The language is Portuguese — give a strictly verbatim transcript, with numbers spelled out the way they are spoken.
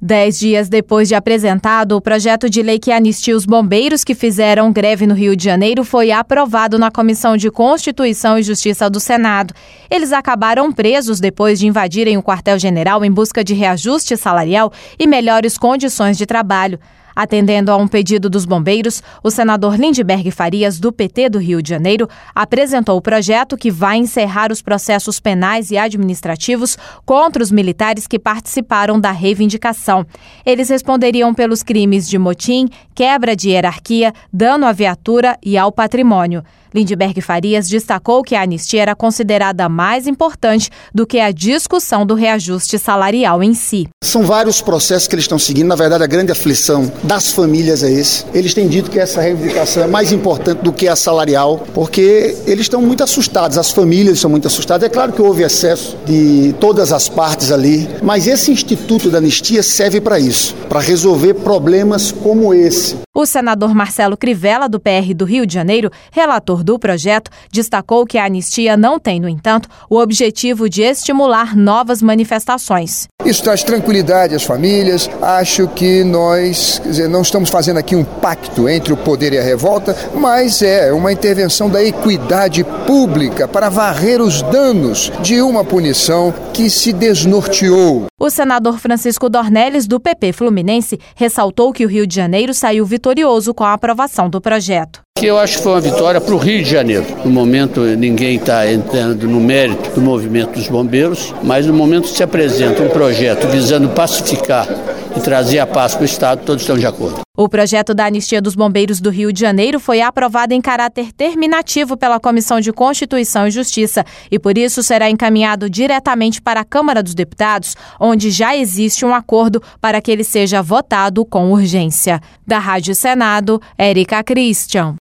Dez dias depois de apresentado, o projeto de lei que anistia os bombeiros que fizeram greve no Rio de Janeiro foi aprovado na Comissão de Constituição e Justiça do Senado. Eles acabaram presos depois de invadirem o quartel-general em busca de reajuste salarial e melhores condições de trabalho. Atendendo a um pedido dos bombeiros, o senador Lindbergh Farias, do P T do Rio de Janeiro, apresentou o projeto que vai encerrar os processos penais e administrativos contra os militares que participaram da reivindicação. Eles responderiam pelos crimes de motim, quebra de hierarquia, dano à viatura e ao patrimônio. Lindbergh Farias destacou que a anistia era considerada mais importante do que a discussão do reajuste salarial em si. São vários processos que eles estão seguindo. Na verdade, a grande aflição das famílias é esse. Eles têm dito que essa reivindicação é mais importante do que a salarial, porque eles estão muito assustados, as famílias estão muito assustadas. É claro que houve excesso de todas as partes ali, mas esse Instituto da Anistia serve para isso, para resolver problemas como esse. O senador Marcelo Crivella, do P R do Rio de Janeiro, relator do projeto, destacou que a anistia não tem, no entanto, o objetivo de estimular novas manifestações. Isso traz tranquilidade às famílias. Acho que nós, quer dizer, não estamos fazendo aqui um pacto entre o poder e a revolta, mas é uma intervenção da equidade pública para varrer os danos de uma punição que se desnorteou. O senador Francisco Dornelles, do P P Fluminense, ressaltou que o Rio de Janeiro saiu vitorioso com a aprovação do projeto. Que eu acho que foi uma vitória para o Rio de Janeiro. No momento, ninguém está entrando no mérito do movimento dos bombeiros, mas no momento que se apresenta um projeto visando pacificar e trazer a paz para o Estado, todos estão de acordo. O projeto da anistia dos bombeiros do Rio de Janeiro foi aprovado em caráter terminativo pela Comissão de Constituição e Justiça e, por isso, será encaminhado diretamente para a Câmara dos Deputados, onde já existe um acordo para que ele seja votado com urgência. Da Rádio Senado, Érica Christian.